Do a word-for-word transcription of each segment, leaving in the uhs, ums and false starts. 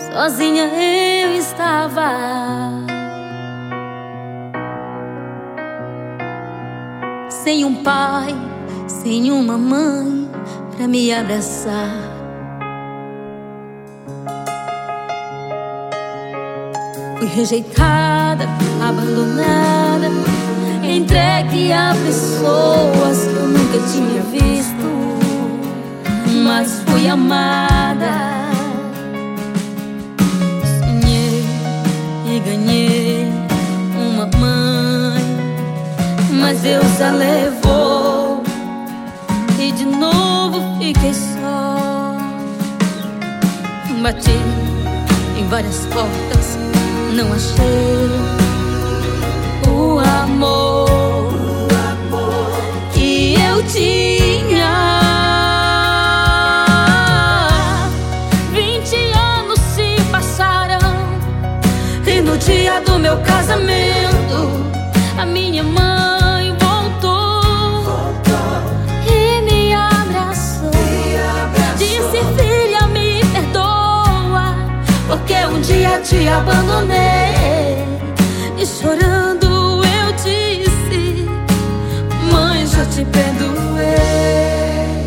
sozinha eu estava. Sem um pai, sem uma mãe pra me abraçar. Fui rejeitada, abandonada, entregue a pessoas que eu nunca tinha visto, mas fui amada. Sonhei e ganhei uma mãe, mas Deus a levou e de novo fiquei só. Bati em várias portas, não achei o amor, o amor que eu tinha. Vinte anos se passaram e no dia do meu casamento a minha mãe voltou, voltou e me abraçou, me abraçou. Disse: filha, me perdoa, porque um dia te abandonei. E chorando eu disse: mãe, já te perdoei.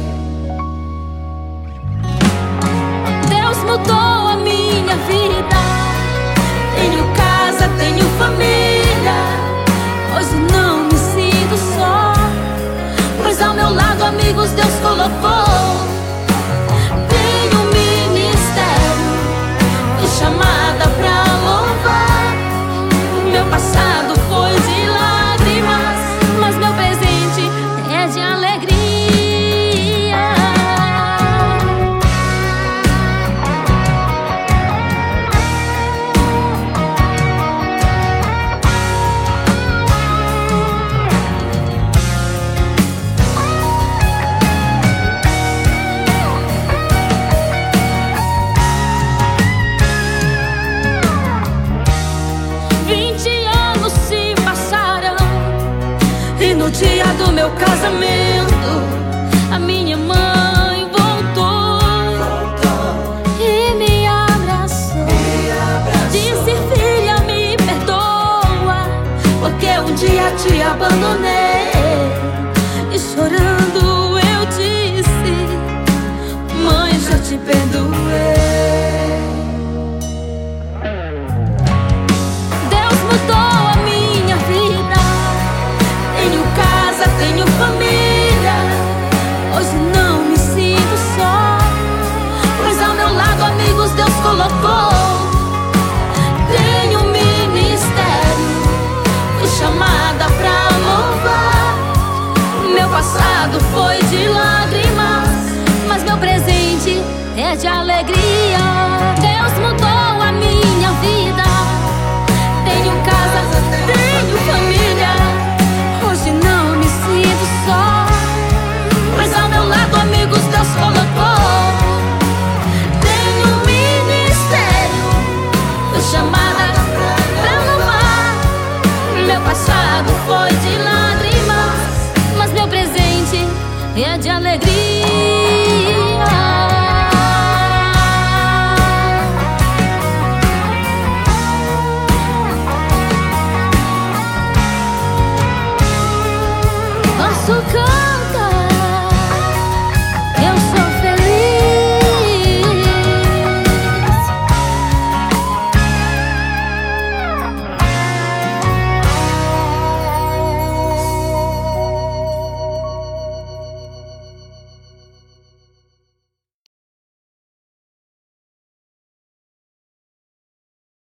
Deus mudou a minha vida. Tenho casa, tenho família. Hoje não me sinto só, pois ao meu lado amigos Deus colocou. Tenho um ministério, fui chamada pra louvar. Meu passado foi de lágrimas, mas meu presente é de alegria. No dia do meu casamento a minha mãe voltou, voltou e me abraçou, me abraçou. Disse: filha, me perdoa, porque um dia te abandonei. E chorando eu disse: mãe, já te perdoei. Deus mudou a minha vida. Tenho família, hoje não me sinto só, pois ao meu lado amigos Deus colocou. Tenho um ministério, fui chamada pra louvar. Meu passado foi de lágrimas, mas meu presente é de alegria. Deus mudou a minha vida. Tenho casa, tenho família. Hoje não me sinto só, pois ao meu lado amigos Deus colocou. Tenho um ministério, fui chamada pra louvar. Meu passado foi de lágrimas, mas meu presente é de alegria.